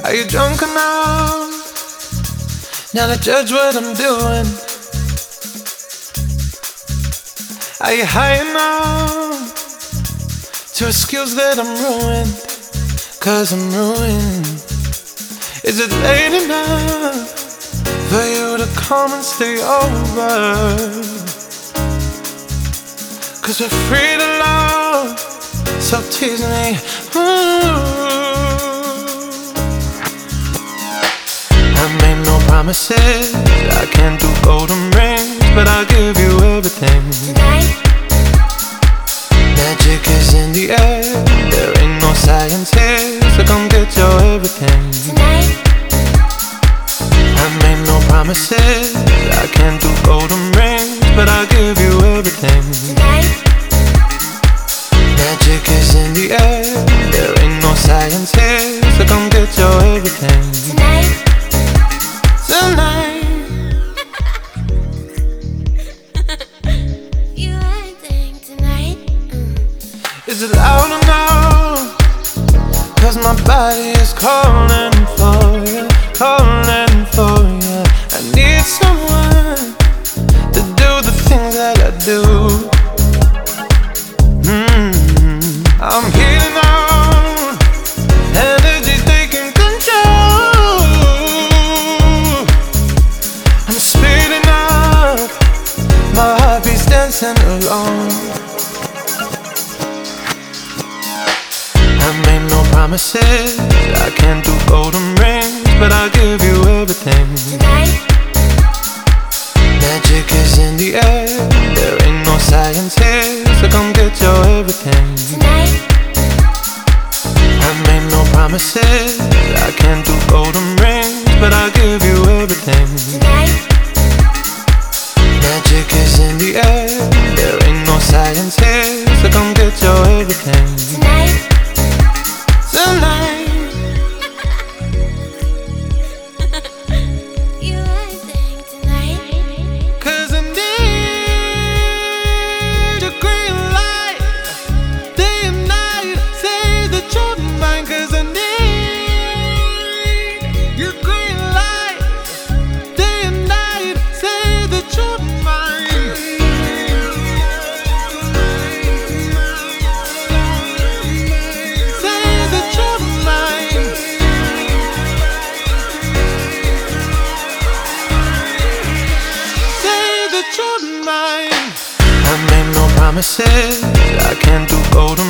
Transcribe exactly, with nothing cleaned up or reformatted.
Are you drunk enough now to judge what I'm doing? Are you high enough to excuse that I'm ruined? Cause I'm ruined. Is it late enough for you to come and stay over? Cause we're free to love, so tease me. Ooh. I made no promises, I can't do golden rings, but I'll give you everything. Tonight? Magic is in the air, there ain't no science here, so come get your everything. Tonight? I made no promises, I can't do golden rings, but I'll give you everything. Tonight? Magic is in the air, there ain't no science here, so come get your everything. Tonight? Tonight. You acting tonight? Mm. Is it loud enough? Cause my body is calling for you, calling for you. I need someone to do the things that I do. Mm-hmm. I'm healing out, energy's taking control. I'm speeding up, my heartbeat's dancing alone. I made no promises, I can't do golden rings, but I'll give you everything. Tonight? Magic is in the air, there ain't no science here, so come get your everything. Tonight? I made no promises, I can't do golden rings, but I'll give you everything. Tonight? Magic is in the air, there ain't no science here, so come get your everything. Tonight? Tonight. You acting tonight? Cause I need your green light, day and night, say that you're mine. Cause I need your green light, day and night, say that you're mine. Say that you're mine. Say that you're mine. I made no promises, I can't do golden